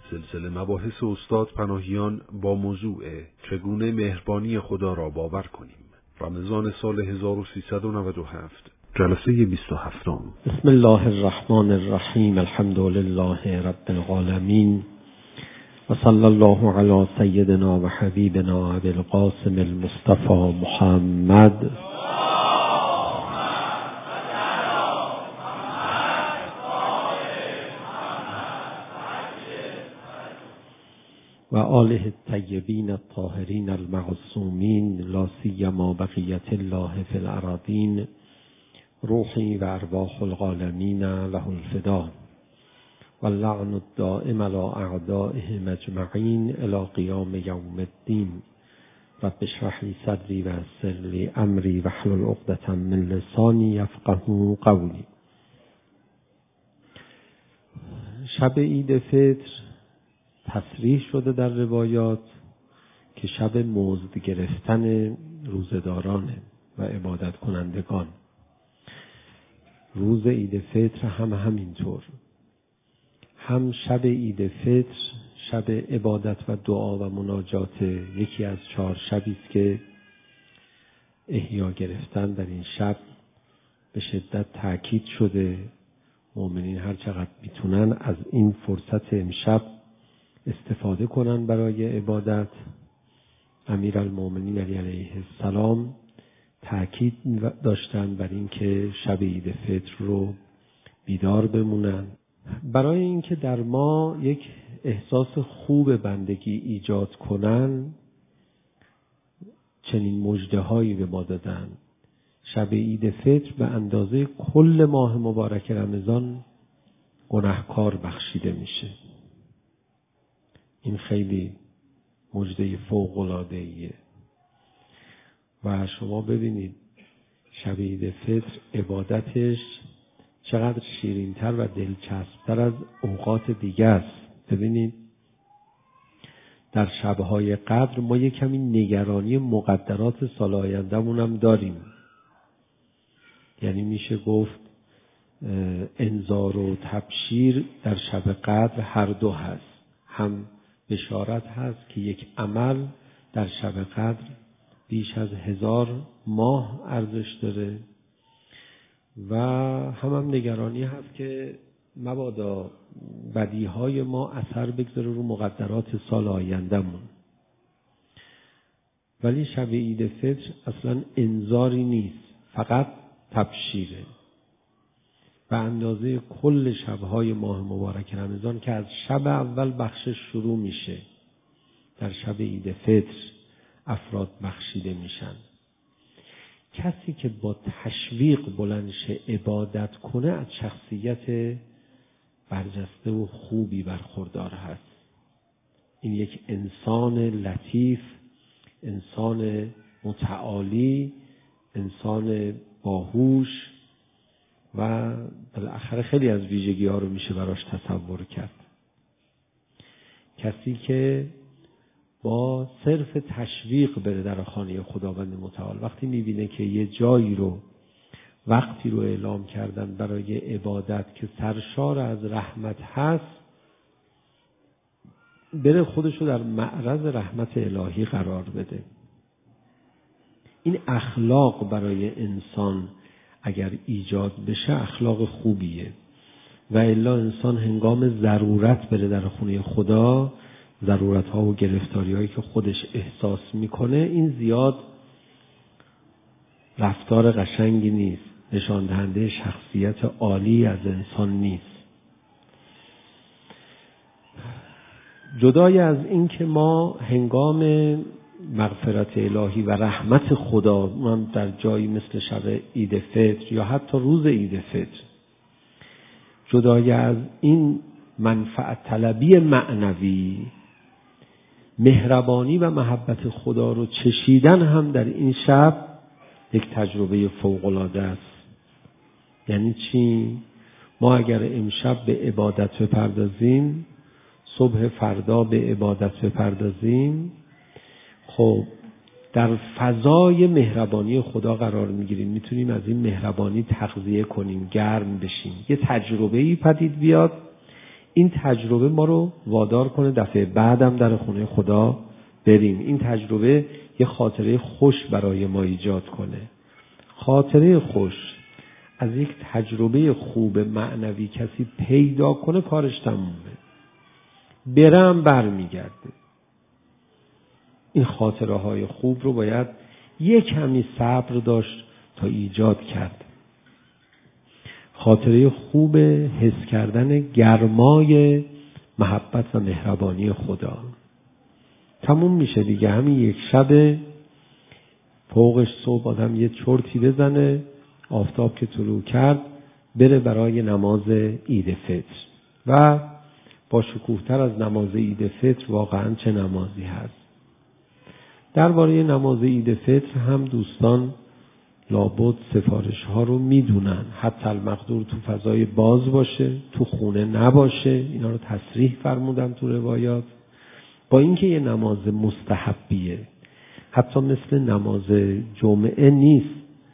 سلسله مباحث استاد پناهیان با موضوع چگونه مهربانی خدا را باور کنیم. رمضان سال 1397، جلسه 27. بسم الله الرحمن الرحیم. الحمد لله رب العالمین و صلی الله علی سیدنا و حبیبنا ابی القاسم المصطفى محمد و آله الطیبین الطاهرین المعصومین، لا سیما بقیة الله فی الارضین، روحی و ارواح العالمین له الفدا و اللعن الدائم علی اعدائهم اجمعین الی قیام یوم الدین. رب اشرح لی صدری و یسر لی امری واحلل عقدة من لسانی یفقهوا قولی. شب عید فطر تصریح شده در روایات که شب مزد گرفتن روزداران و عبادت کنندگان. روز عید فطر هم همینطور. هم شب عید فطر شب عبادت و دعا و مناجات، یکی از 4 شبی است که احیا گرفتن در این شب به شدت تاکید شده. مؤمنین هر چقدر میتونن از این فرصت امشب استفاده کنن برای عبادت. امیرالمؤمنین علیه السلام تاکید داشتن بر این که شب عید فطر رو بیدار بمونن، برای اینکه در ما یک احساس خوب بندگی ایجاد کنن. چنین مژده‌هایی به ما دادن. شب عید فطر به اندازه کل ماه مبارک رمضان گناهکار بخشیده میشه. این خیلی مژده فوق‌العاده‌ایه. و شما ببینید شب عید فطر عبادتش چقدر شیرین‌تر و دلچسب‌تر از اوقات دیگه است. ببینید در شب‌های قدر ما یک کمی نگرانی مقدرات سال آینده‌مون هم داریم. یعنی میشه گفت انذار و تبشیر در شب قدر هر دو هست. هم بشارت هست که یک عمل در شب قدر بیش از 1000 ماه ارزش داره و هم نگرانی هست که مبادا بدیهای ما اثر بگذاره رو مقدرات سال آینده‌مون. ولی شب عید فطر اصلا انذاری نیست، فقط تبشیره. به اندازه کل شب‌های ماه مبارک رمضان که از شب اول بخشش شروع میشه، در شب عید فطر افراد بخشیده میشن. کسی که با تشویق بلند شه عبادت کنه از شخصیت برجسته و خوبی برخوردار هست. این یک انسان لطیف، انسان متعالی، انسان باهوش و بالاخره خیلی از ویژگی ها رو میشه براش تصور کرد. کسی که با صرف تشویق بره در خانه خداوند متعال، وقتی میبینه که یه جایی رو، وقتی رو اعلام کردن برای عبادت که سرشار از رحمت هست، بره خودشو در معرض رحمت الهی قرار بده. این اخلاق برای انسان اگر ایجاد بشه اخلاق خوبیه. و الا انسان هنگام ضرورت بره در خونه خدا، ضرورت ها و گرفتاری هایی که خودش احساس میکنه، این زیاد رفتار قشنگی نیست، نشان دهنده شخصیت عالی از انسان نیست. جدای از این که ما هنگام مغفرت الهی و رحمت خدا، اونم در جایی مثل شب عید فطر یا حتی روز عید فطر، جدای از این منفعت طلبی معنوی، مهربانی و محبت خدا رو چشیدن هم در این شب یک تجربه فوق‌العاده است. یعنی چی؟ ما اگر امشب به عبادت بپردازیم، صبح فردا به عبادت بپردازیم، خب در فضای مهربانی خدا قرار میگیریم. میتونیم از این مهربانی تغذیه کنیم، گرم بشیم، یه تجربه‌ای پدید بیاد. این تجربه ما رو وادار کنه دفعه بعدم در خونه خدا بریم. این تجربه یه خاطره خوش برای ما ایجاد کنه. خاطره خوش از یک تجربه خوب معنوی کسی پیدا کنه کارش تمومه. برم برمیگرده. این خاطره های خوب رو باید یک کمی صبر داشت تا ایجاد کرد. خاطره خوب حس کردن گرمای محبت و مهربانی خدا. تموم میشه دیگه. همین یک شب فوقش صبح آدم یه چرتی بزنه، آفتاب که طلوع کرد بره برای نماز عید فطر. و با شکوه‌تر از نماز عید فطر واقعا چه نمازی هست. درباره نماز عید فطر هم دوستان لابد سفارش ها رو میدونن. حتی المقدور تو فضای باز باشه، تو خونه نباشه. اینا رو تصریح فرمودن تو روایات. با اینکه یه نماز مستحبیه، حتی مثل نماز جمعه نیست.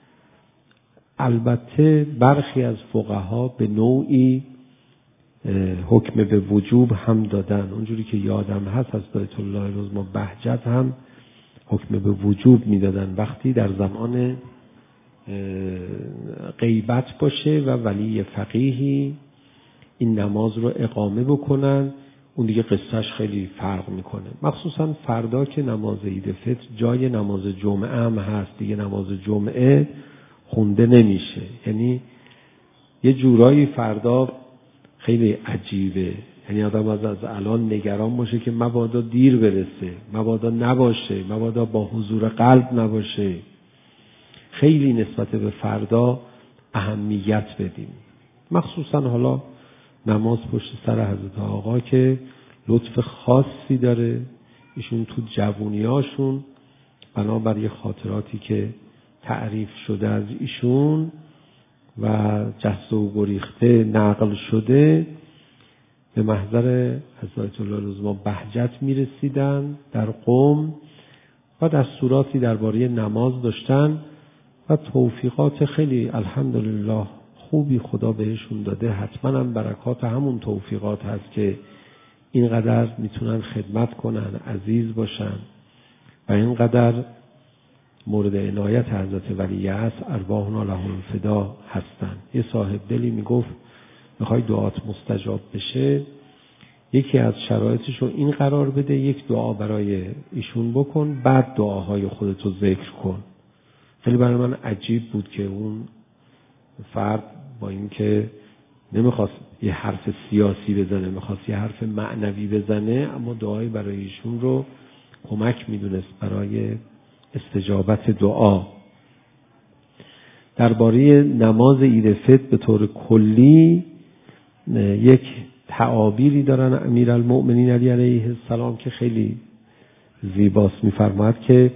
البته برخی از فقها به نوعی حکم به وجوب هم دادن. اونجوری که یادم هست از آیت الله العظمی بهجت هم حکم به وجوب میدادن وقتی در زمان غیبت باشه و ولی فقیهی این نماز رو اقامه بکنن. اون دیگه قصهش خیلی فرق میکنه. مخصوصا فردا که نماز عید فطر جای نماز جمعه هم هست. دیگه نماز جمعه خونده نمیشه. یعنی یه جورایی فردا خیلی عجیبه. یعنی آدم از الان نگران باشه که مبادا دیر برسه، مبادا نباشه، مبادا با حضور قلب نباشه. خیلی نسبت به فردا اهمیت بدیم. مخصوصا حالا نماز پشت سر حضرت آقا که لطف خاصی داره. ایشون تو جوونیاشون بنابر یه خاطراتی که تعریف شده از ایشون و جسته و گریخته نقل شده به محضر حضرت الله العظمی بهجت میرسیدن در قم و دستوراتی درباره نماز داشتن و توفیقات خیلی الحمدلله خوبی خدا بهشون داده. حتما هم برکات همون توفیقات هست که اینقدر میتونن خدمت کنن، عزیز باشن و اینقدر مورد عنایت حضرت ولی است. ارواحنا له الفدا هستن. یه صاحب دلی میگفت میخوای دعات مستجاب بشه، یکی از شرایطش رو این قرار بده یک دعا برای ایشون بکن، بعد دعاهای خودتو ذکر کن. خیلی برای من عجیب بود که اون فرد با اینکه نمیخواست یه حرف سیاسی بزنه، میخواست یه حرف معنوی بزنه، اما دعای برای ایشون رو کمک میدونست برای استجابت دعا. درباره نماز عید فطر به طور کلی یک تعابیری دارن امیرالمؤمنین علی علیه السلام که خیلی زیباست. میفرماید که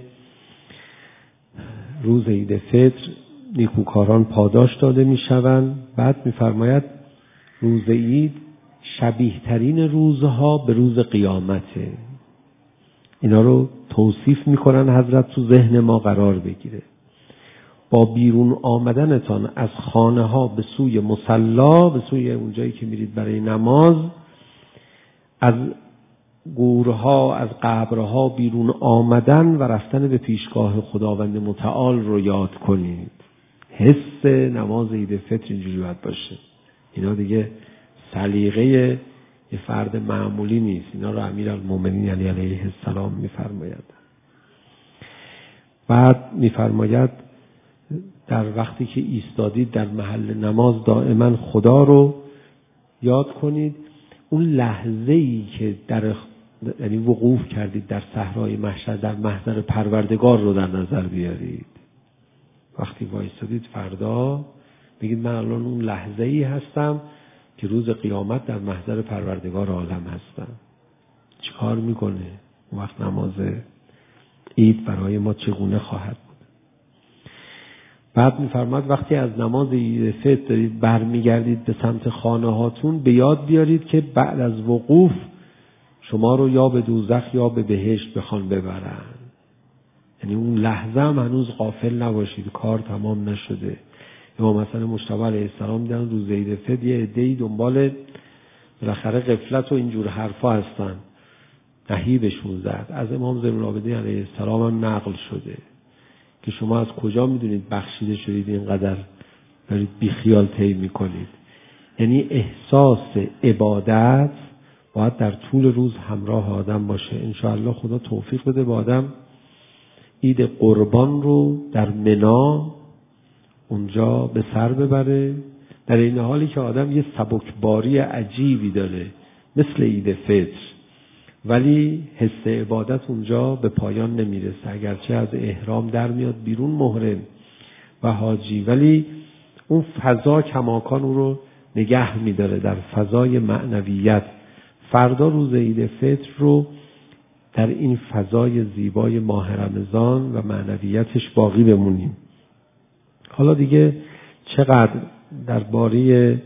روز عید فطر نیکوکاران پاداش داده میشوند. بعد میفرماید روز عید شبیه ترین روزها به روز قیامته. اینا رو توصیف میکنن حضرت تو ذهن ما قرار بگیره. با بیرون آمدنتان از خانه ها به سوی مصلا، به سوی اونجایی که میرید برای نماز، از گورها، از قبرها بیرون آمدن و رفتن به پیشگاه خداوند متعال رو یاد کنید. حس نماز عید فطر اینجوری باید باشه. اینا دیگه سلیقه یه فرد معمولی نیست. اینا رو امیرالمؤمنین علیه السلام میفرماید. بعد میفرماید در وقتی که ایستادید در محل نماز دائما خدا رو یاد کنید. اون لحظه‌ای که یعنی وقوف کردید در صحرای محشر در محضر پروردگار رو در نظر بیارید. وقتی وایستادید فردا بگید من الان اون لحظه‌ای هستم که روز قیامت در محضر پروردگار عالم هستم. چیکار میکنه؟ اون وقت نماز عید برای ما چگونه خواهد بود؟ بعد میفرماد وقتی از نماز عید فطر دارید برمیگردید به سمت خانه هاتون، به یاد بیارید که بعد از وقوف شما رو یا به دوزخ یا به بهشت بخوان ببرن. یعنی اون لحظه هم هنوز غافل نباشید، کار تمام نشده. امام حسن مجتبی علیه السلام دیدن روز عید فطر یه عده‌ای دنبال بالاخره غفلت و اینجور حرفا هستن، نهیبشون زد. از امام زین العابدین علیه السلام هم نقل شده که شما از کجا میدونید بخشیده شدید اینقدر دارید بیخیال طی میکنید. یعنی احساس عبادت باید در طول روز همراه آدم باشه. انشاءالله خدا توفیق بده به آدم عید قربان رو در منا اونجا به سر ببره، در این حالی که آدم یه سبکباری عجیبی داره مثل عید فطر، ولی حس عبادت اونجا به پایان نمیرسه. اگرچه از احرام در میاد بیرون محرم و حاجی، ولی اون فضا کماکان او رو نگه میداره در فضای معنویت. فردا روز عید فطر رو در این فضای زیبای ماه رمضان و معنویتش باقی بمونیم. حالا دیگه چقدر درباره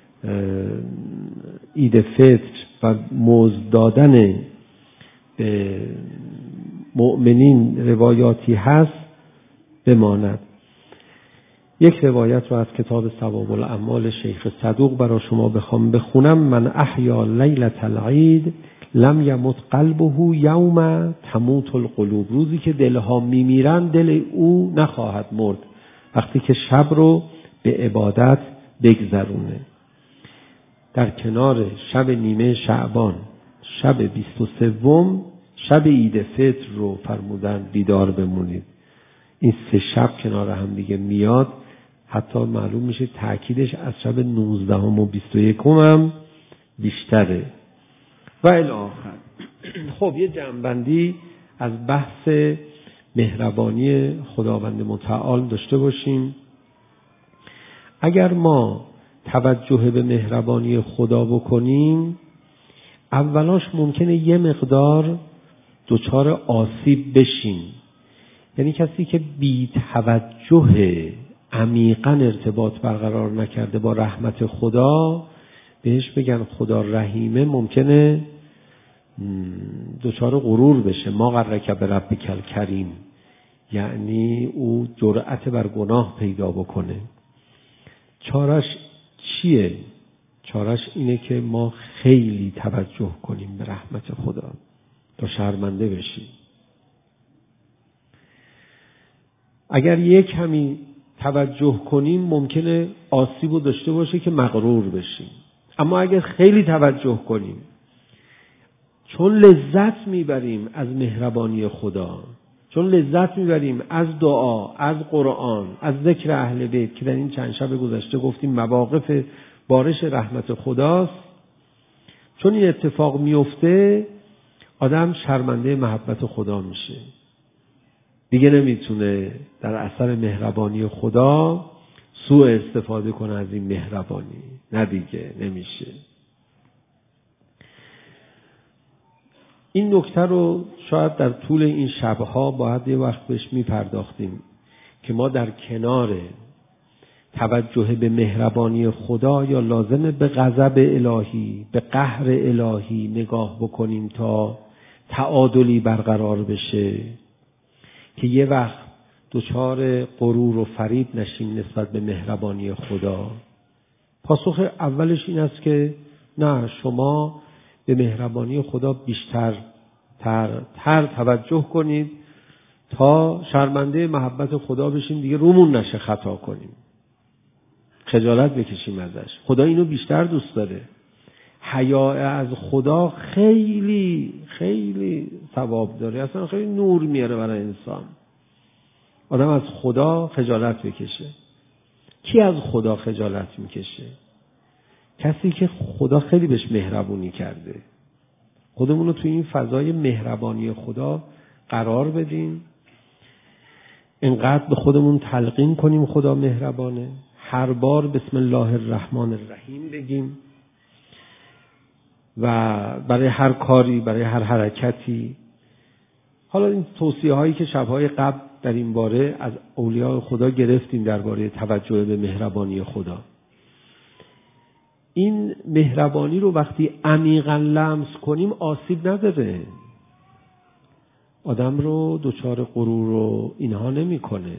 عید فطر و مزد دادن به مؤمنین روایاتی هست بماند. یک روایت رو از کتاب ثواب الاعمال شیخ صدوق برای شما بخوام بخونم. من احیا لیلة العید لم یمت قلبه یوم تموت القلوب. روزی که دلها میمیرن دل او نخواهد مرد، وقتی که شب رو به عبادت بگذرونه. در کنار شب نیمه شعبان، شب 23، شب عید فطر رو فرمودن بیدار بمونید. این 3 شب کنار هم دیگه میاد، حتی معلوم میشه تأکیدش از شب 19 و 21 هم بیشتره و الی آخر. خب یه جمع‌بندی از بحث مهربانی خداوند متعال داشته باشیم. اگر ما توجه به مهربانی خدا بکنیم، اولاش ممکنه یه مقدار دچار آسیب بشیم. یعنی کسی که بی توجه عمیقاً ارتباط برقرار نکرده با رحمت خدا، بهش بگن خدا رحیمه، ممکنه دچار غرور بشه. ما غرک بربک الکریم، یعنی او جرأت بر گناه پیدا بکنه. چارش چیه؟ چارش اینه که ما خیلی توجه کنیم به رحمت خدا تا شرمنده بشیم. اگر یک کمی توجه کنیم ممکنه آسیب رو داشته باشه که مغرور بشیم، اما اگر خیلی توجه کنیم، چون لذت میبریم از مهربانی خدا، چون لذت میبریم از دعا، از قرآن، از ذکر اهل بیت که در این چند شب گذشته گفتیم مواقف بارش رحمت خداست، چون این اتفاق میفته آدم شرمنده محبت خدا میشه، دیگه نمیتونه در اثر مهربانی خدا سوء استفاده کنه از این مهربانی. نه دیگه نمیشه. این نکته رو شاید در طول این شبها باید یه وقت بهش میپرداختیم که ما در کنار توجه به مهربانی خدا یا لازمه به غضب الهی، به قهر الهی نگاه بکنیم تا تعادلی برقرار بشه، که یه وقت دچار غرور و فریب نشیم نسبت به مهربانی خدا. پاسخ اولش این است که نه، شما به مهربانی خدا بیشتر توجه کنید تا شرمنده محبت خدا بشیم، دیگه رومون نشه خطا کنیم، خجالت بکشیم ازش. خدا اینو بیشتر دوست داره. حیا از خدا خیلی خیلی ثواب داره، اصلا خیلی نور میاره برای انسان. آدم از خدا خجالت بکشه. کی از خدا خجالت میکشه؟ کسی که خدا خیلی بهش مهربونی کرده. خودمون رو توی این فضای مهربانی خدا قرار بدیم، اینقدر به خودمون تلقین کنیم خدا مهربانه، هر بار بسم الله الرحمن الرحیم بگیم و برای هر کاری، برای هر حرکتی. حالا این توصیه هایی که شبهای قبل در این باره از اولیاء خدا گرفتیم درباره توجه به مهربانی خدا، این مهربانی رو وقتی عمیقاً لمس کنیم آسیب نداره، آدم رو دچار غرور و اینها نمیکنه.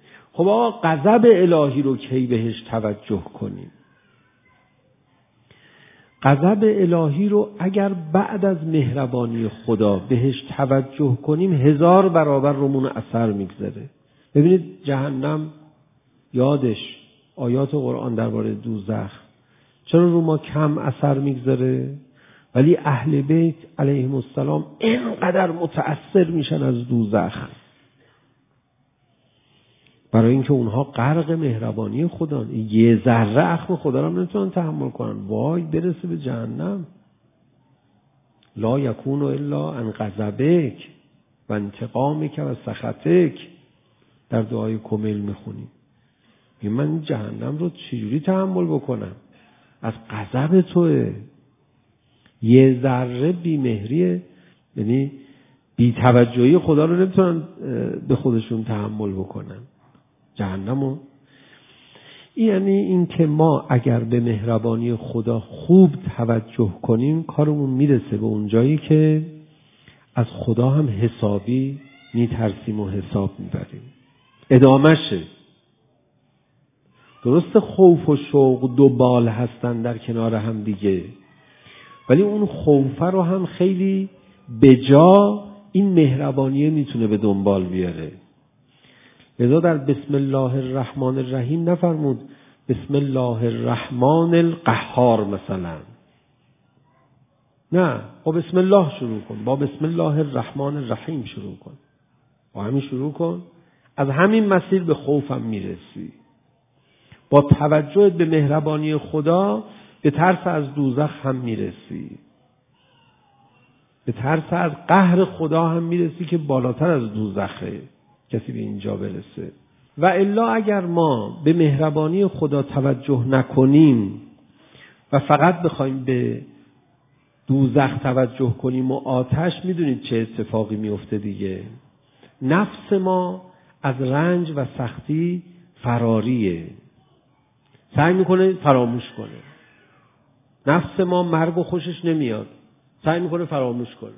خب آقا غضب الهی رو کی بهش توجه کنیم؟ غضب الهی رو اگر بعد از مهربانی خدا بهش توجه کنیم 1000 برابر رومون اثر میگذاره. ببینید جهنم یادش آیات قرآن درباره دوزخ چرا رو ما کم اثر میگذاره، ولی اهل بیت علیهم السلام اینقدر متأثر میشن از دوزخ برای اینکه اونها غرق مهربانی خدا، یه ذره اخم خدا رو نمیتونن تحمل کنن. وای برسه به جهنم. لا یکون الا عن غضبک و انتقامک و سخطک در دعای کمیل میخونیم. من جهنم رو چجوری تحمل بکنم؟ از غضب توه. یه ذره بیمهریه، یعنی بی‌توجهی خدا رو نمیتونن به خودشون تحمل بکنن جهنمو. یعنی این که ما اگر به مهربانی خدا خوب توجه کنیم کارمون میرسه به اون جایی که از خدا هم حسابی میترسیم و حساب میبریم. ادامهشه. درست خوف و شوق دو بال هستن در کنار هم دیگه، ولی اون خوفه رو هم خیلی بجا این مهربانیه میتونه به دنبال بیاره. لذا در بسم الله الرحمن الرحیم نفرمود بسم الله الرحمن القهار مثلا، نه، با بسم الله شروع کن، با بسم الله الرحمن الرحیم شروع کن، با همین شروع کن، از همین مسیر به خوفم میرسی. با توجه به مهربانی خدا به ترس از دوزخ هم میرسی، به ترس از قهر خدا هم میرسی که بالاتر از دوزخه کسی به اینجا برسه. و الا اگر ما به مهربانی خدا توجه نکنیم و فقط بخوایم به دوزخ توجه کنیم و آتش، میدونید چه اتفاقی میفته دیگه. نفس ما از رنج و سختی فراریه، سعی میکنه فراموش کنه. نفس ما مرگ و خوشش نمیاد، سعی میکنه فراموش کنه.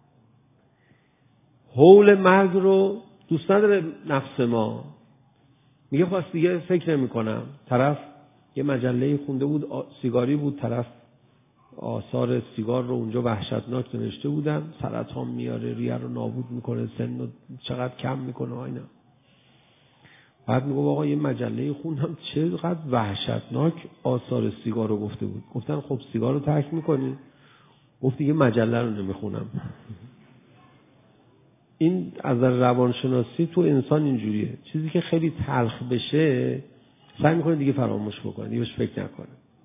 هول مرگ رو دوست نداره نفس ما، میگه خواست دیگه فکر نمی کنم. طرف یه مجله خونده بود، سیگاری بود، طرف آثار سیگار رو اونجا وحشتناک نوشته بودن، سرطان میاره، ریه رو نابود میکنه، سن رو چقدر کم میکنه اینا. بعد میگه آقا یه مجله خوندم چقدر وحشتناک آثار سیگار رو گفته بود. گفتن خب سیگار رو ترک میکنی؟ گفت دیگه مجله رو نمیخونم. این از روانشناسی تو انسان اینجوریه، چیزی که خیلی تلخ بشه سعی میکنه دیگه فراموش بکنه، دیگه بهش فکر نکنه.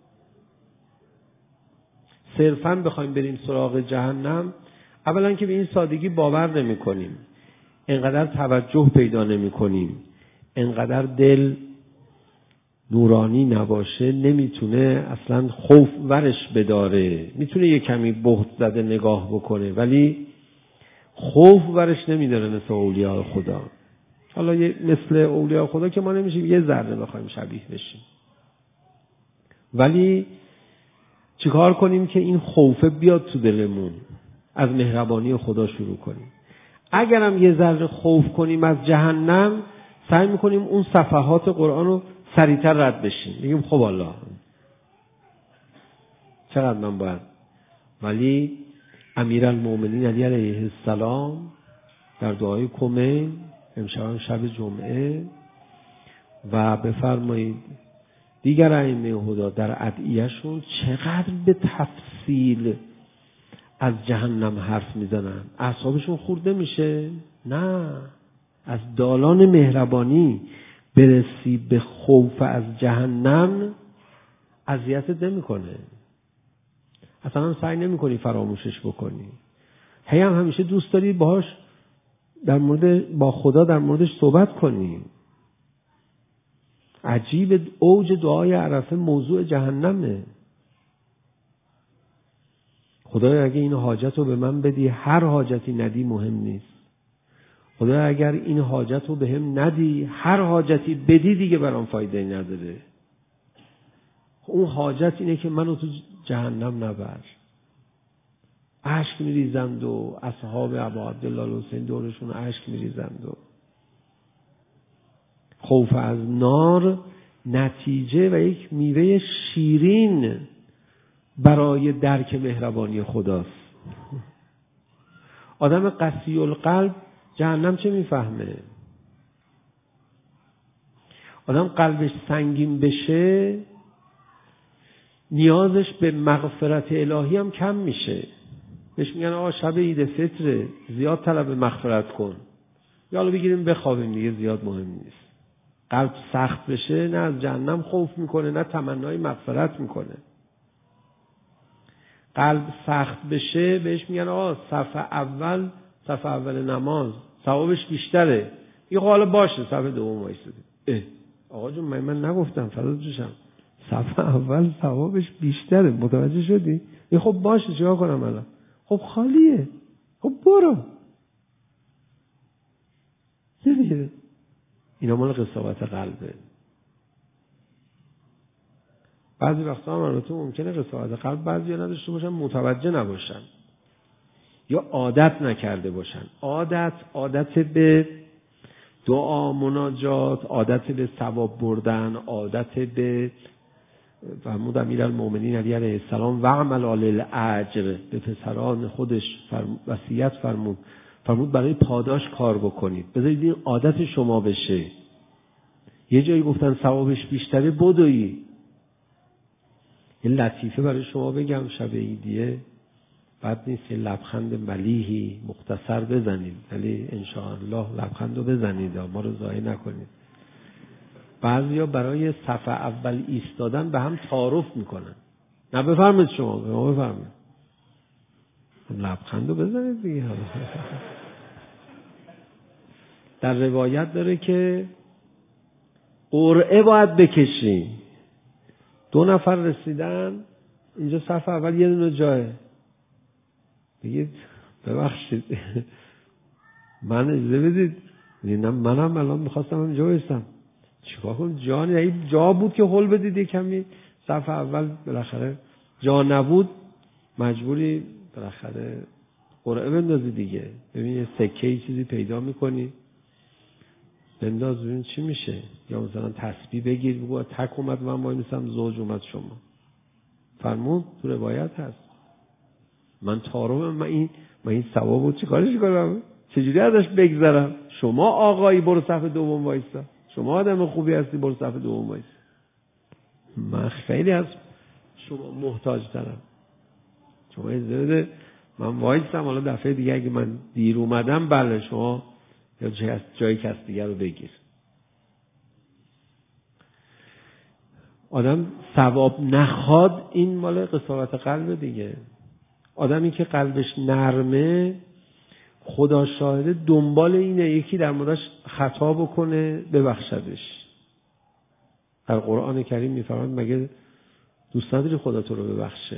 صرفاً بخوایم بریم سراغ جهنم، اولا که به این سادگی باور نمی کنیم، انقدر توجه پیدا نمی کنیم، انقدر دل نورانی نباشه، نمیتونه اصلا خوف ورش بداره. میتونه یه کمی بهت زده نگاه بکنه ولی خوف ورش نمیداره مثل اولیاء خدا. حالا مثل اولیاء خدا که ما نمیشیم یه ذره بخوایم شبیه بشیم، ولی چیکار کنیم که این خوفه بیاد تو دلمون، از مهربانی خدا شروع کنیم. اگرم یه ذره خوف کنیم از جهنم، سعی میکنیم اون صفحات قرآن رو سریعتر رد بشیم، بگیم خب الله چقدر من باید. ولی امیرالمومنین علی علیه السلام در دعای کمیل امشب شب جمعه و بفرمایید دیگر ائمه هدا در ادعیه‌شون چقدر به تفصیل از جهنم حرف میزنن. اعصابشون خورد نمیشه؟ نه، از دالان مهربانی برسی به خوف از جهنم اذیتت نمیکنه، اصلا سعی نمیکنی فراموشش بکنی، همیشه دوست داری باهاش با خدا در موردش صحبت کنی. عجیب، اوج دعای عرفه موضوع جهنمه. خدایا اگه این حاجت رو به من بدی، هر حاجتی ندی مهم نیست. خدایا اگر این حاجت رو به هم ندی، هر حاجتی بدی دیگه برام فایده نداره. اون حاجت اینه که منو تو جهنم نبر. اشک میریزند و اصحاب ابا عبدالله الحسین دورشون اشک میریزند و خوف از نار نتیجه و یک میوه شیرین برای درک مهربانی خداست. آدم قسی القلب جهنم چه میفهمه؟ آدم قلبش سنگین بشه نیازش به مغفرت الهی هم کم میشه. بهش میگن آقا شب عید فطر زیاد طلب مغفرت کن، یا حالا بگیریم بخوابیم دیگه، زیاد مهم نیست. قلب سخت بشه نه از جهنم خوف میکنه نه تمنای مغفرت میکنه. قلب سخت بشه بهش میگن آقا صف اول نماز ثوابش بیشتره. یه حالا باشه صف دوم وایسادی. آقا جون من نگفتم فضل جوشم صف اول ثوابش بیشتره، متوجه شدی؟ خب باشه چیکار کنم الان؟ خب خالیه، خب برو دیگه. اینا مال قساوت قلبه. بعضی وقتا هم البته ممکنه قساوت قلب بعضی نداشته باشن، متوجه نباشن یا عادت نکرده باشن. عادت به دعا، مناجات، عادت به ثواب بردن، عادت به فرمود امیرالمومنین علی علیه السلام و عمل الاجر، به پسران خودش وصیت فرمود برای پاداش کار بکنید، بذارید این عادت شما بشه. یه جایی گفتن ثوابش بیشتره بدویی. یه لطیفه برای شما بگم شب عیدیه، بد نیست یه لبخند ملیحی مختصر بزنید، ولی انشاءالله لبخند رو بزنید، ما رو ضایع نکنید. بعضیا برای صف اول ایستادن به هم تعارف میکنن. نه بفرمایید شما، به ما بفرمایید. لبخند رو بزنید دیگه. در روایت داره که قرعه باید بکشیم. 2 نفر رسیدن اینجا صف اول یه دونه جایه، بگید ببخشید من اجازه بدید، نه منم الان میخواستم اینجا بایستم، چیکار کنم جان؟ این جا بود که هول بدید یه کمی صف اول، بالاخره جا نبود مجبوری بالاخره قرعه بندازی دیگه. ببین یه سکه چیزی پیدا میکنی بنداز ببین چی میشه، یا مثلا تسبیح بگیر بگو تک اومد من وای میسم زوج اومد شما. فرمود تو روایت هست من تعارفم، من این ثوابو چیکارش کنم؟ چجوری ازش بگذرم؟ شما آقایی برو صف دوم وایسا، شما آدم خوبی هستی برو صف دوم وایسا، من خیلی از شما محتاج ترم، شما اجازه بده من وایسم، حالا دفعه دیگه اگه من دیر اومدم بله شما یا جای کس دیگر رو بگیر. آدم ثواب نخواد، این مال قساوت قلب دیگه. آدمی که قلبش نرمه خدا شاهده دنبال اینه یکی در موردش خطا بکنه ببخشدش. در قرآن کریم میفرماید مگه دوست نداری خدا تو رو ببخشه؟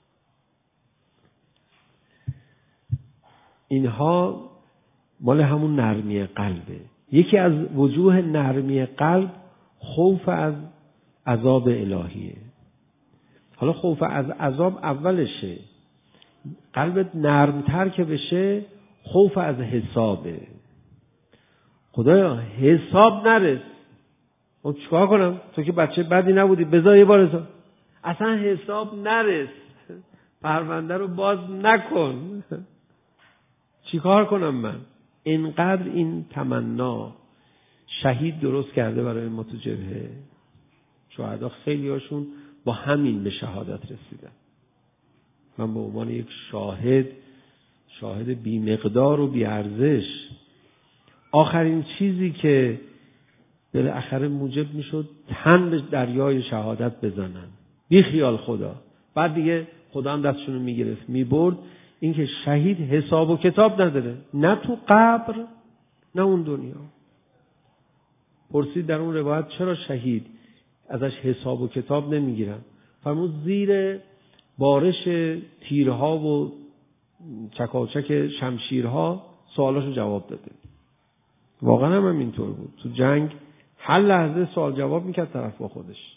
اینها مال همون نرمی قلبه. یکی از وجوه نرمی قلب خوف از عذاب الهیه. حالا خوف از عذاب اولشه، قلبت نرمتر که بشه خوف از حسابه. خدایا حساب نرس، خب چیکار کنم؟ تو که بچه بدی نبودی بذار یه بار حساب، اصلا حساب نرس، پرونده رو باز نکن. چیکار کنم من؟ اینقدر این تمنا شهید درست کرده برای ما تو جبهه. شهدا خیلی هاشون با همین به شهادت رسیدن. من به عنوان یک شاهد بی مقدار و بی ارزش، آخرین چیزی که بالاخره موجب میشد تن به دریای شهادت بزنن، بی خیال خدا، بعد دیگه خدا هم دستشون رو میگرفت میبرد، این که شهید حساب و کتاب نداره، نه تو قبر نه اون دنیا. پرسید در اون روایت چرا شهید ازش حساب و کتاب نمیگیرن؟ فرمود زیر بارش تیرها و چکاچک شمشیرها سوالاشو جواب داده. واقعا هم اینطور بود. تو جنگ هر لحظه سوال جواب میکرد طرف با خودش،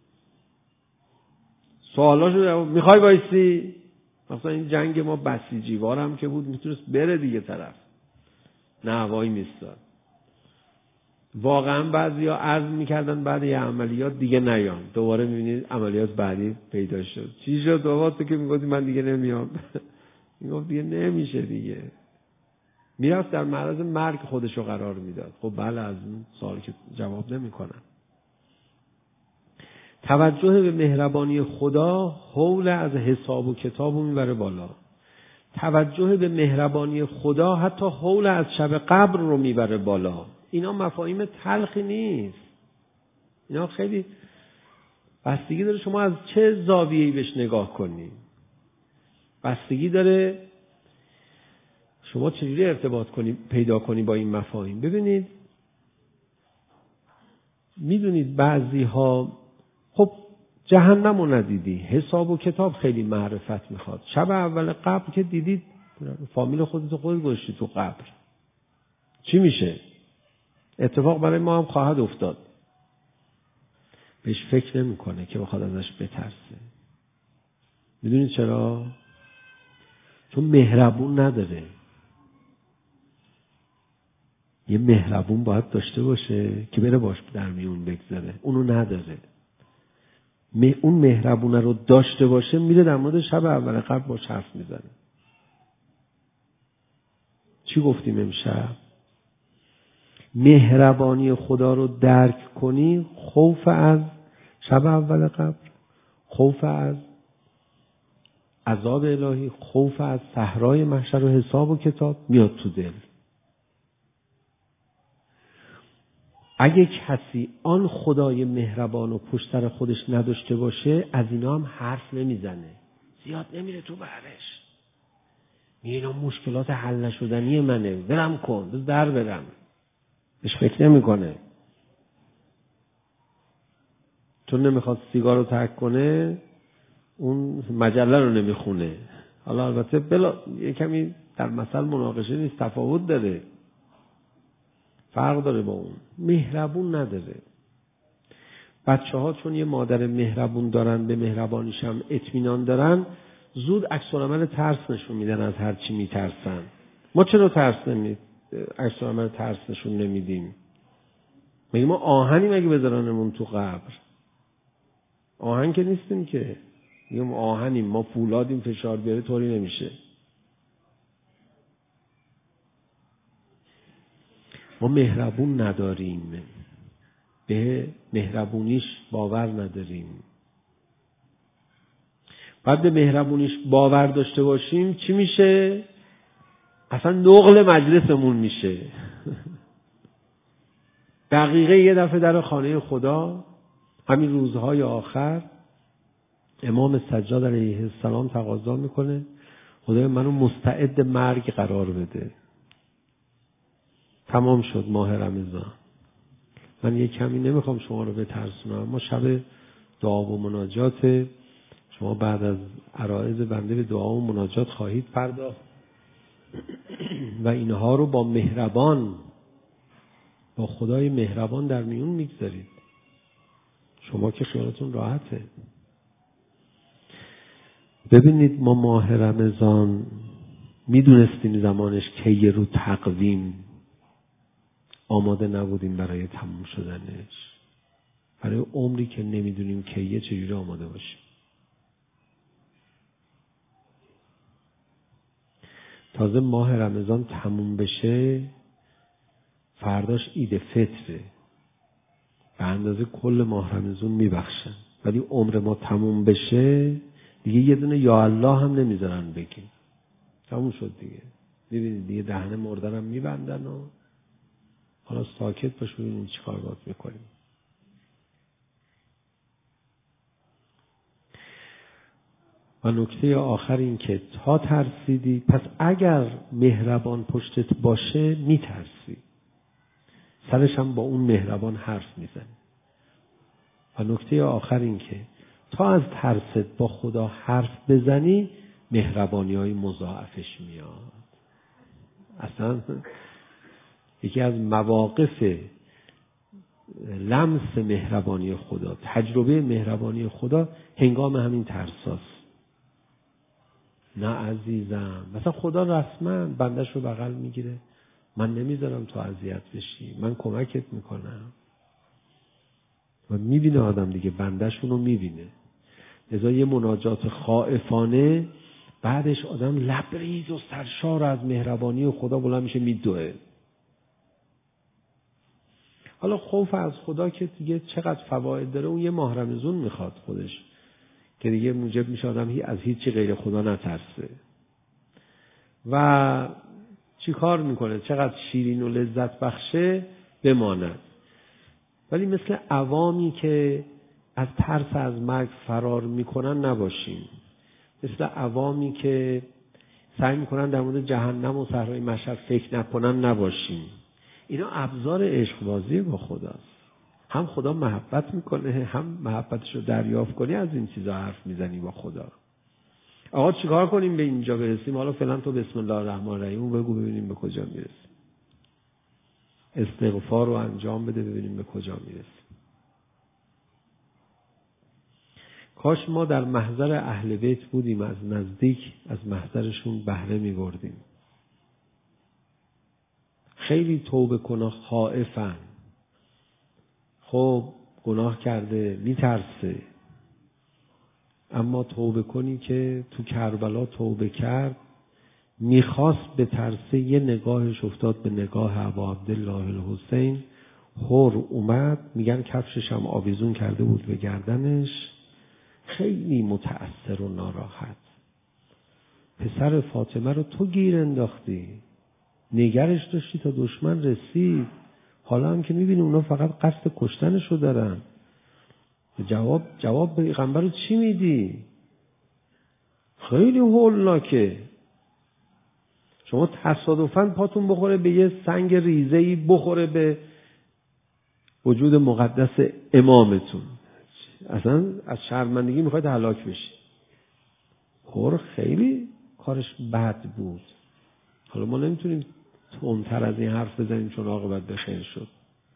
سوالاشو جواب. میخوای وایسی؟ مثلا این جنگ ما بسیجیوار هم که بود میتونست بره دیگه طرف، نه وای میستاد. واقعا بعضیا عرض میکردن بعد یه عملیات دیگه نیان، دوباره میبینید عملیات بعدی پیدا شد. چی شد بابا تو که میگفتی من دیگه نمیام؟ میگفت دیگه نمیشه دیگه. میرفت در معرض مرگ خودشو قرار میداد. خب بله، از اون سوال که جواب نمیکنن. توجه به مهربانی خدا حول از حساب و کتابو میبره بالا. توجه به مهربانی خدا حتی حول از شب قبر رو میبره بالا. اینا مفاهیم تلخی نیست. اینا خیلی بستگی داره شما از چه زاویه‌ای بهش نگاه کنی. بستگی داره شما چجوری ارتباط پیدا کنی با این مفاهیم. ببینید، میدونید بعضی ها خب جهنم رو ندیدی، حساب و کتاب خیلی معرفت میخواد. شب اول قبر که دیدید فامیل خودتو خود گذاشتی تو قبر، چی میشه؟ اتفاق برای ما هم خواهد افتاد. بهش فکر نمیکنه که بخواد ازش بترسه. میدونید چرا؟ چون مهربون نداره. یه مهربون باید داشته باشه که بره باش در میون بگذاره. اونو نداره. اون مهربونه رو داشته باشه میره در مورد شب اول قبر باش حرف میزنه. چی گفتیم امشب؟ مهربانی خدا رو درک کنی، خوف از شب اول قبر، خوف از عذاب الهی، خوف از صحرای محشر و حساب و کتاب میاد تو دل. اگه کسی آن خدای مهربان و پشت سر خودش نداشته باشه، از اینا هم حرف نمیزنه، زیاد نمیره تو بحرش. اینا مشکلات حل نشدنی منه، برم کن، بز در برم. بهش فکر نمیکنه. چون نمیخواد سیگار رو ترک کنه، اون مجله رو نمیخونه. حالا البته یه کمی در مثل مناقشه نیست، تفاوت داره، فرق داره با اون. مهربون نداره. بچه ها چون یه مادر مهربون دارن، به مهربانیش هم اطمینان دارن، زود عکس‌العمل ترس نشون میدن از هر چی میترسن. ما چرا عکس‌العمل ترس نشون نمیدیم؟ مگه ما آهنی مگه بذارنمون تو قبر؟ آهن که نیستیم که. میگم آهنیم، ما فولادیم، فشار بیاره طوری نمیشه. ما مهربون نداریم، به مهربونیش باور نداریم. بعد به مهربونیش باور داشته باشیم چی میشه؟ اصلا نقل مجلسمون میشه. دقیقه یه دفعه در خانه خدا، همین روزهای آخر، امام سجاد علیه السلام تقاضا میکنه خدای منو مستعد مرگ قرار بده. تمام شد ماه رمضان. من یه کمی نمیخوام شما رو بترسونم، اما شب دعا و مناجات، شما بعد از عرائض بنده به دعا و مناجات خواهید پرداخت و اینها رو با مهربان، با خدای مهربان در میون میگذارید. شما که خیالتون راحته. ببینید، ما ماه رمضان میدونستیم زمانش کیه، رو تقویم آماده نبودیم برای تموم شدنش. برای عمری که نمیدونیم کیه چجوری آماده باشیم؟ تازه ماه رمضان تموم بشه، فرداش عید فطره، به اندازه کل ماه رمضان میبخشن. ولی عمر ما تموم بشه دیگه یه دونه یا الله هم نمیذارن بگیم. تموم شد دیگه. ببینید دیگه دهن مردنم میبندن و حالا ساکت باش ببینیم چی کار باید میکنیم. و نکته آخر این که تا ترسیدی، پس اگر مهربان پشتت باشه میترسی، سرش هم با اون مهربان حرف میزنی. و نکته آخر این که تا از ترست با خدا حرف بزنی، مهربانی های مضاعفش میاد. اصلا یکی از مواقف لمس مهربانی خدا، تجربه مهربانی خدا، هنگام همین ترساست. نه عزیزم، مثلا خدا رسما بندش رو بغل میگیره، من نمیذارم تو اذیت بشی، من کمکت میکنم. و میبینه آدم دیگه، بنده‌شون رو میبینه. لذا یه مناجات خائفانه بعدش آدم لبریز و سرشار از مهربانی خدا بلند میشه میدوه. حالا خوف از خدا که دیگه چقدر فواید داره، اون یه ماه رمضان میخواد خودش که دیگه موجب میشه آدم از هیچی غیر خدا نترسه. و چی کار میکنه؟ چقدر شیرین و لذت بخشه بماند. ولی مثل عوامی که از ترس از مرگ فرار میکنن نباشیم. مثل عوامی که سعی میکنن در مورد جهنم و صحرای محشر فکر نکنن نباشیم. اینا ابزار عشق بازی با خداست. هم خدا محبت میکنه، هم محبتشو دریافت کنی از این چیزا حرف میزنی با خدا. آقا چیکار کنیم به اینجا برسیم؟ حالا فعلا تو بسم الله الرحمن الرحیم بگو ببینیم به کجا میرسیم. استغفار رو انجام بده ببینیم به کجا میرسیم. کاش ما در محضر اهل بیت بودیم، از نزدیک از محضرشون بهره می‌بردیم. خیلی توبه کنه خائفن. خب گناه کرده میترسه، اما توبه کنی که تو کربلا توبه کرد، میخواست به ترسه، یه نگاهش افتاد به نگاه ابا عبدالله الحسین، هور اومد، میگن کفشش هم آویزون کرده بود به گردنش، خیلی متأثر و ناراحت. پسر فاطمه رو تو گیر انداختی، نگرش داشتی تا دشمن رسید، حالا هم که میبینی اونا فقط قصد کشتنش رو دارن. جواب پیغمبر رو چی میدی؟ خیلی هولناکه. شما تصادفاً پاتون بخوره به یه سنگ ریزه‌ای، بخوره به وجود مقدس امامتون، اصلا از شرمندگی میخواید هلاک بشی. خور خیلی کارش بد بود. حالا ما نمیتونیم تندتر از این حرف بزنیم چون عاقبت به خیر شد.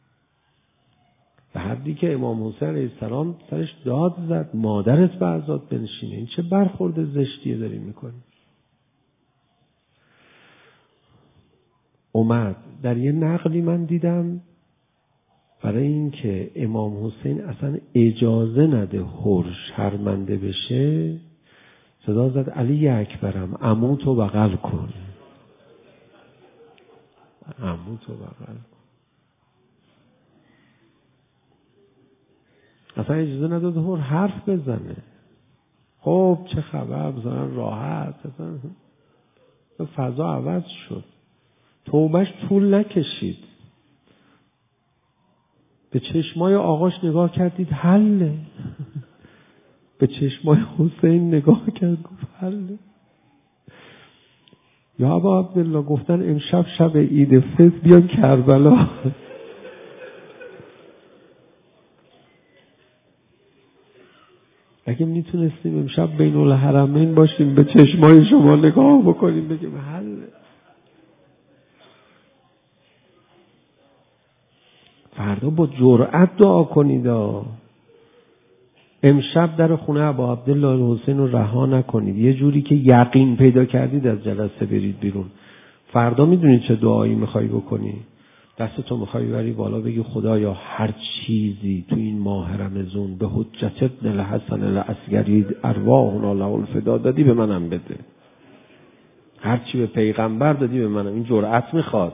به حدی که امام حسین علیه السلام سرش داد زد مادرت به عزاد بنشینه. این چه برخورد زشتیه داریم میکنیم. اومد در یه نقلی من دیدم برای این که امام حسین اصلا اجازه نده هور شرمنده بشه، صدا زد علی اکبرم عموتو بغل کن، عموتو بغل کن. اصلا اجازه نداد هور حرف بزنه. خب چه خبر، بزنن راحت، اصلا فضا عوض شد. توبهش طول نکشید. به چشمای آقاش نگاه کردید حله. به چشمای حسین نگاه کرد گفت حله. یا ابا عبدالله گفتن امشب شب عید فطر بیان کربلا. اگه میتونستیم امشب بین الحرمین باشیم به چشمای شما نگاه بکنیم بگیم حله. فردا با جرأت دعا کنید. امشب در خونه ابا عبدالله الحسین رو رها نکنید. یه جوری که یقین پیدا کردید از جلسه برید بیرون. فردا میدونید چه دعایی میخوای بکنی؟ دستتو میخوای ببری بالا بگی خدایا هر چیزی تو این ماه رمضان به حجت ابن الحسن الاصغری ارواحنا له الفدا دادی به منم بده. هر چی به پیغمبر دادی به منم. این جرأت میخواد.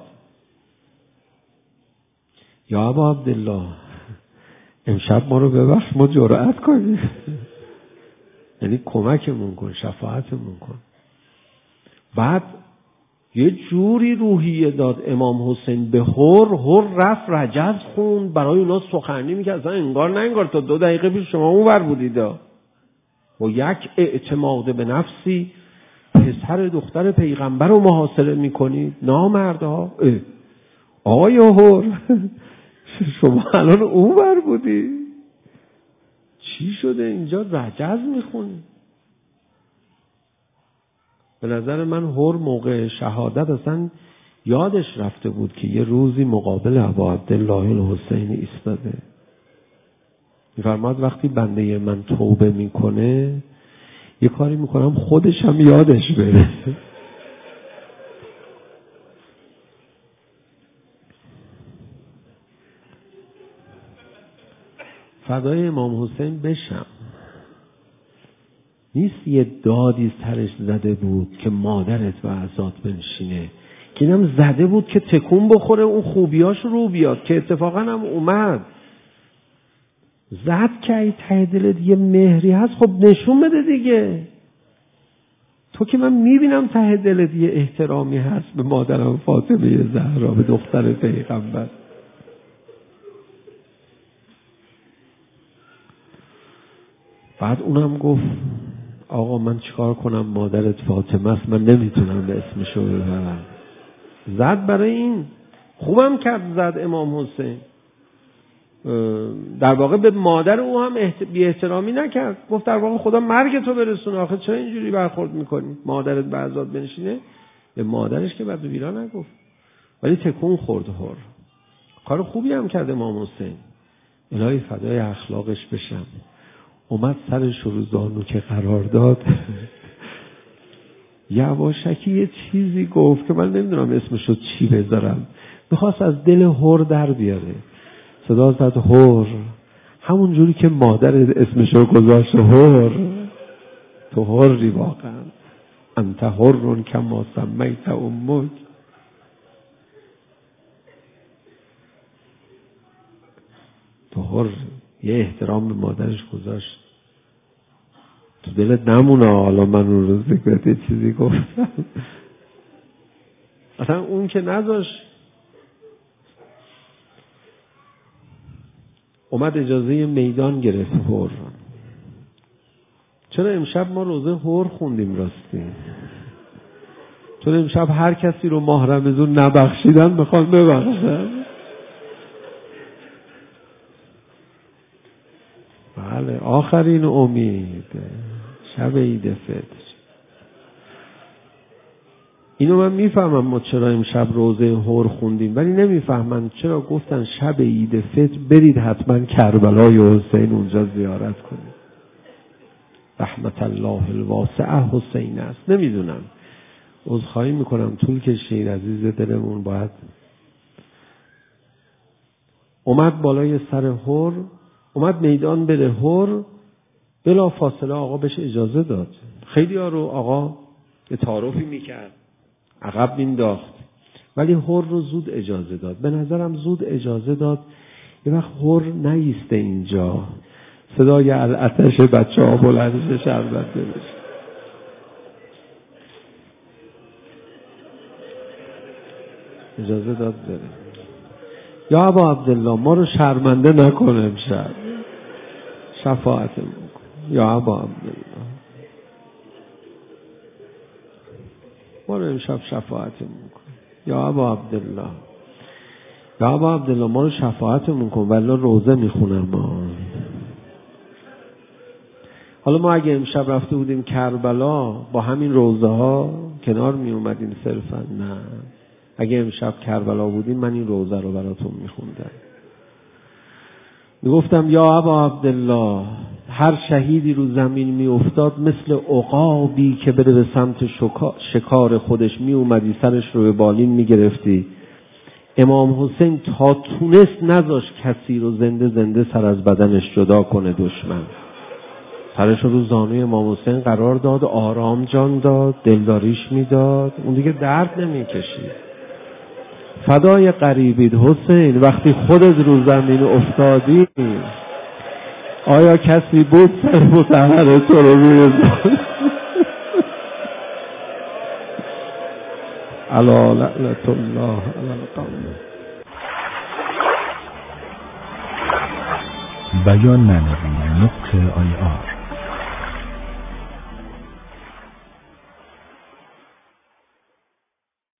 یا ابا عبدالله امشب ما رو ببخش، ما جرأت کنیم. یعنی کمکمون کن، شفاعتمون کن. بعد یه جوری روحیه داد امام حسین به هور رفت رجز خوند برای اونا سخنرانی میکرد. اصلا انگار نه انگار تا 2 دقیقه پیش شما اونور بودید. با یک اعتماد به نفسی پسر دختر پیغمبر رو محاصره میکنید. نامردها. آقای هور شما الان اونور بودی، چی شده اینجا رجز میخونی؟ به نظر من هور موقع شهادت اصلا یادش رفته بود که یه روزی مقابل ابا عبدالله الحسین ایستاده. میفرماد وقتی بنده من توبه میکنه یه کاری میکنم خودش هم یادش بره. فدای امام حسین بشم. نیست یه دادی سرش زده بود که مادرت به عزات بنشینه، که اینم زده بود که تکون بخوره اون خوبیاش رو بیاد، که اتفاقا هم اومد. زد که ای ته دلت یه مهری هست، خب نشون بده دیگه. تو که من میبینم ته دلت یه احترامی هست به مادرم فاطمه زهرا، به دختر پیغمبر. بعد اونم گفت آقا من چیکار کنم، مادرت فاطمه است، من نمیتونم به اسمشو ببرم. زد برای این. خوبم کرد زد امام حسین. در واقع به مادر او هم بی احترامی نکرد. گفت در واقع خدا مرگ تو برسونه، آخه چرا اینجوری برخورد میکنی؟ مادرت به عزات بنشینه. به مادرش که بعد بیرا نگفت، ولی تکون خورد. هر کار خوبی هم کرد امام حسین. الهی فدای اخلاقش بشم. اومد سرش رو زانو که قرار داد، یواشکی یه چیزی گفت که من نمیدونم اسمشو چی بذارم. میخواست از دل هر در بیاره. صدا زد هر، همون جوری که مادر اسمشو گذاشت هر. تو هری واقعا، انت هرون کما سمیت امک. تو هر، یه احترام به مادرش گذاشت. تو دلت نمونه حالا من اون روز بگوید چیزی گفتم. اصلا اون که نذاشت. اومد اجازه میدان گرفت هر. چرا امشب ما روزه هر خوندیم راستی؟ چون امشب هر کسی رو ماه رمضان نبخشیدن میخوان ببخشن. بله، آخرین امید، شب عید فطر. اینو من میفهمم ما چرا امشب روزه هر خوندیم، ولی نمیفهمم چرا گفتن شب عید فطر برید حتما کربلای حسین اونجا زیارت کنید. رحمت الله الواسعه حسین است. نمیدونم، عذرخواهی میکنم طول کشید. عزیز دلمون باید اومد بالای سر هر، اومد میدان بره هر. بلا فاصله آقا بهش اجازه داد. خیلی ها رو آقا یه تعارفی میکرد، عقب مینداخت، ولی هر رو زود اجازه داد. به نظرم زود اجازه داد. یه وقت هر نیسته اینجا، صدای العطش بچه ها بلند شربت بشه. اجازه داد بره. یا ابا عبدالله ما رو شرمنده نکنه امشب، شفاعتمون کن. یا ابا عبدالله ما رو امشب شفاعتمون کن. یا ابا عبدالله، یا ابا عبدالله ما رو شفاعتمون کن، والله روزه میخونم ما. حالا ما اگه امشب رفته بودیم کربلا با همین روزه ها کنار می اومدیم صرفا؟ نه، اگه امشب کربلا بودیم من این روزه رو براتون میخوندم. میگفتم یا ابا عبدالله هر شهیدی رو زمین می افتاد مثل عقابی که بره به سمت شکار خودش می اومدی سرش رو به بالین می گرفتی. امام حسین تا تونست نذاشت کسی رو زنده سر از بدنش جدا کنه دشمن. سرش رو زانوی امام حسین قرار داد، آرام جان داد، دلداریش میداد، اون دیگه درد نمیکشید. فدای قریبید حسین، وقتی خودت رو زمین افتادی آیا کسی بود سر متحر تو رو روی زانو؟ علی لعنت الله علی القوم. بیان معنوی نقطه IR